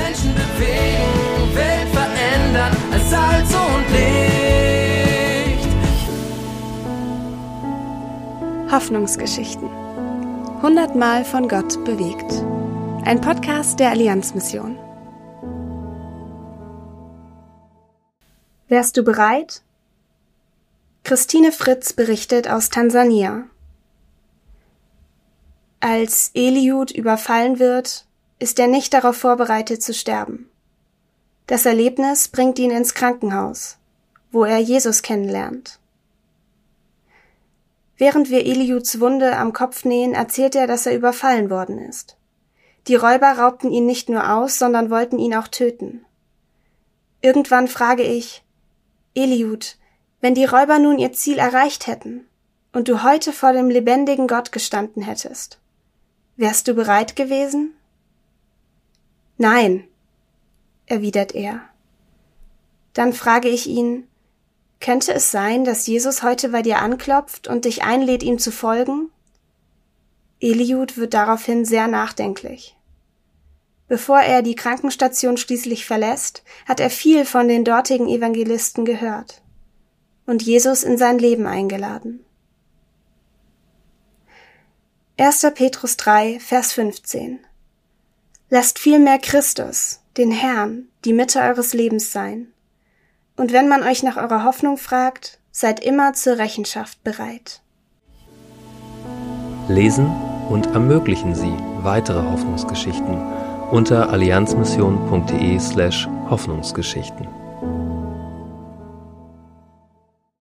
Menschen bewegen, Welt verändern als Salz und Licht. Hoffnungsgeschichten. 100-mal von Gott bewegt. Ein Podcast der Allianzmission. Wärst du bereit? Christine Fritz berichtet aus Tansania. Als Eliud überfallen wird, ist er nicht darauf vorbereitet zu sterben. Das Erlebnis bringt ihn ins Krankenhaus, wo er Jesus kennenlernt. Während wir Eliuds Wunde am Kopf nähen, erzählt er, dass er überfallen worden ist. Die Räuber raubten ihn nicht nur aus, sondern wollten ihn auch töten. Irgendwann frage ich, Eliud, wenn die Räuber nun ihr Ziel erreicht hätten und du heute vor dem lebendigen Gott gestanden hättest, wärst du bereit gewesen? Nein, erwidert er. Dann frage ich ihn, könnte es sein, dass Jesus heute bei dir anklopft und dich einlädt, ihm zu folgen? Eliud wird daraufhin sehr nachdenklich. Bevor er die Krankenstation schließlich verlässt, hat er viel von den dortigen Evangelisten gehört und Jesus in sein Leben eingeladen. 1. Petrus 3, Vers 15. Lasst vielmehr Christus, den Herrn, die Mitte eures Lebens sein. Und wenn man euch nach eurer Hoffnung fragt, seid immer zur Rechenschaft bereit. Lesen und ermöglichen Sie weitere Hoffnungsgeschichten unter allianzmission.de/Hoffnungsgeschichten.